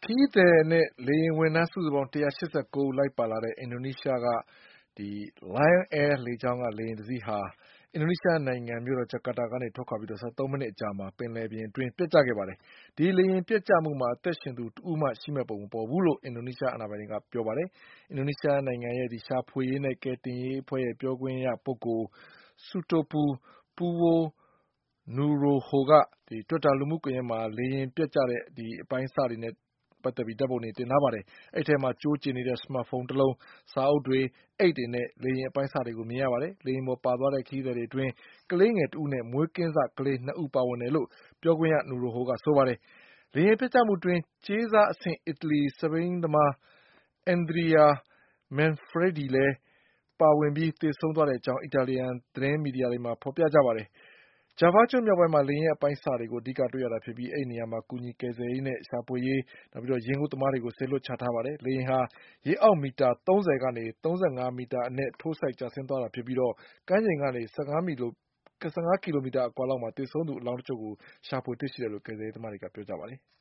ခရီးသည်နဲ့လေယာဉ်ဝန်ထမ်းစုစုပေါင်း189ဦးလိုက်ပါလာတဲ့အင်ဒိုနီးရှားကLion Air လေကြောင်းကလေယာဉ်တစ်စီးဟာအင်ဒိုနီးရှားနိုင်ငံမြို့တော်ဂျကာတာကနေထွက်ခွာပြီး13မိနစ်အကြာမှာပင်လယ်ပြင်အတွင်းပျက်ကျခဲ့ပါတယ်။ဒီလေယာဉ်ပျက်ကျမှုမှာအသက်ရှင်သူတဦးမှရှိမဲ့ပုံမပေါ်ဘူးလို့အင်ဒိုနီးရှားအာဏာပိုင်တွေကပြောပါတယ်။အင်ဒိုနီးရှားနိုင်ငံရဲ့ရှာဖွေရေးနဲ့ကယ်တင်ရေးအဖွဲ့ရဲ့ပြောခွင့်ရပုဂ္ဂိုလ်Sutopo Purwo Nugroho ကTwitter လူမှုကွန်ရက်မှာလေယာဉ်ပျက်ကျတဲ့အပိုင်းအစတွေနဲ့ပတ်သက်ပြီးဓါတ်ပုံတွေတင်ထားပါတယ်။အဲဒီထဲမှာကြိုးကျင်နေတဲ့စမတ်ဖုန်းတစ်လုံး၊စာအုပ်တွေ၊အိတ်တွေနဲ့လေယာဉ်အပိုင်းအစတွေကိုမြင်ရပါတယ်။လေယာဉ်ပေါ်ပါသွားတဲ့ခရီးသည်တွေအတွင်းကလေးငယ်တဦးနဲ့မွေးကင်းစကလေး2ဦးပါဝင်တယ်လို့ပြောခွင့်ရNugrohoကဆိုပါတယ်။လေယာဉ်ပျက်ကျမှုအတွင်းကြေးစားအဆင့်အီတလီစက်ဘီးသမားAndrea Manfrediလည်းပါဝင်ပြီးသေဆုံးသွားတဲ့အကြောင်းအီတာလီယန်သတင်းမီဒီယာတွေမှာဖေါ်ပြကြပါတယ်။ ဂျာဗားကျွန်းမြောက်ပိုင်းမှာလေယာဉ်ရဲ့အပိုင်းအစတွေကိုအဓိကတွေ့ရတာဖြစ်ပြီးအဲဒီနေရာမှာကူညီကယ်ဆယ်ရေးနဲ့ရှာဖွေရေးရေငုပ်သမားတွေကိုစေလွှတ်ချထားပါတယ်။လေယာဉ်ဟာရေအောက်မီတာ30ကနေ35မီတာအနက်ထိုးစိုက်ကျဆင်းသွားတာဖြစ်ပြီးကမ်းခြေကနေ15ကီလိုမီတာအကွာလောက်မှာသေဆုံးသူအလောင်းတချို့ကိုရှာဖွေတွေ့ရှိတယ်လို့ကယ်ဆယ်ရေးသမားတွေကပြောပါတယ်။